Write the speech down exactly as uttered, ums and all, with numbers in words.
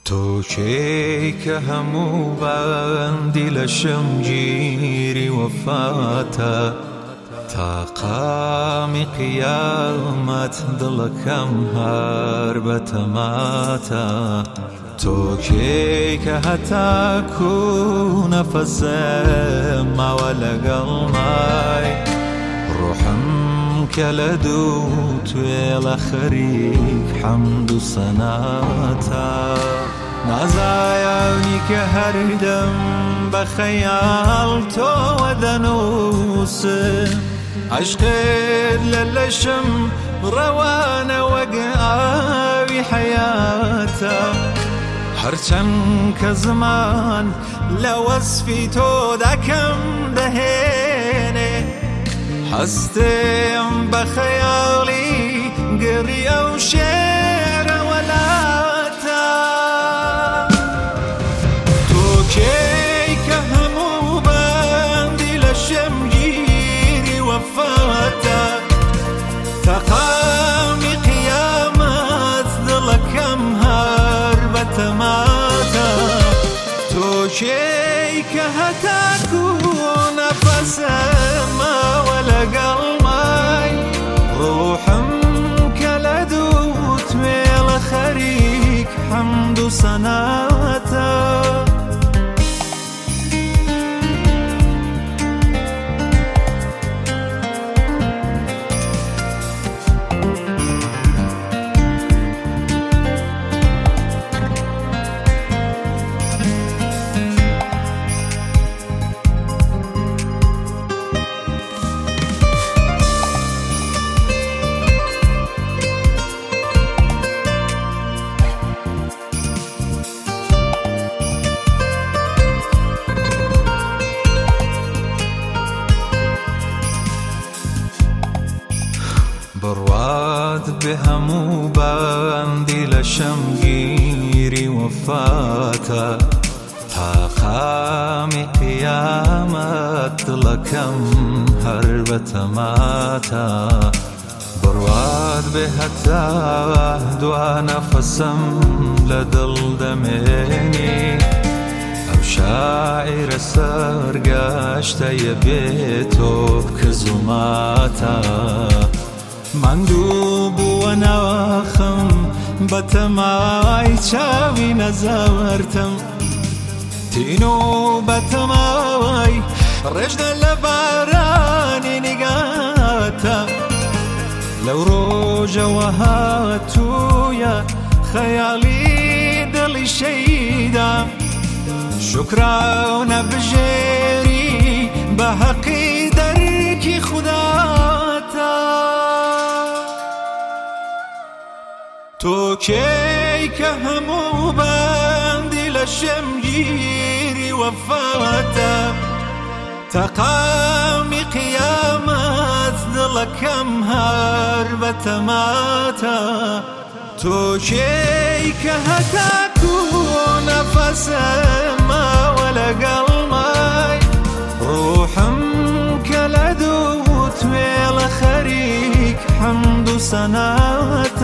تو کی که همو بندی لشم گیری وفاتا تا قامی قیامت دلکم هر بتماتا تو کی که حتی کو نفسم ولا قلماي روحم كلدوت ويلا خريك حمد وصناتا نازايوني كهردم بخيال تو ودنوس عشق للشم روان وقاوي حياتا هرچن كزمان لوصفي تو دكم دهينه حستم بخيالي قرية وشعر ولاتا تو كي كهمو باندي للشمجيري وفاتا تقامي قيامات ظلكم هربة ماتا تو كي كهتاكو نفس ما ولا قلماي روحم كلدوت ميل خريك حمد وصناتا برواد بهمو باندي لشمگيري وفاتا تا خامي قيامت لكم هربة ماتا برواد بهتا دوا نفسم لدل دميني او شاعر سرگشت يبيتو بكزوماتا مندوب ونواخم بتماي چاوي نزارتم تينو بتماي رجد لباراني نقاتا لو روج وهاتو يا خيالي دلي شيدا شكرا ونبجيري بحقي دركي خداتا تو کی که همو بندی لشمگیری وفاتا تقامی قیامت دلکم هربة ماتا تو کی که حتی کو نفس ما ولا قلماي روحم كلدوت ويلا خريك حمد وصناتا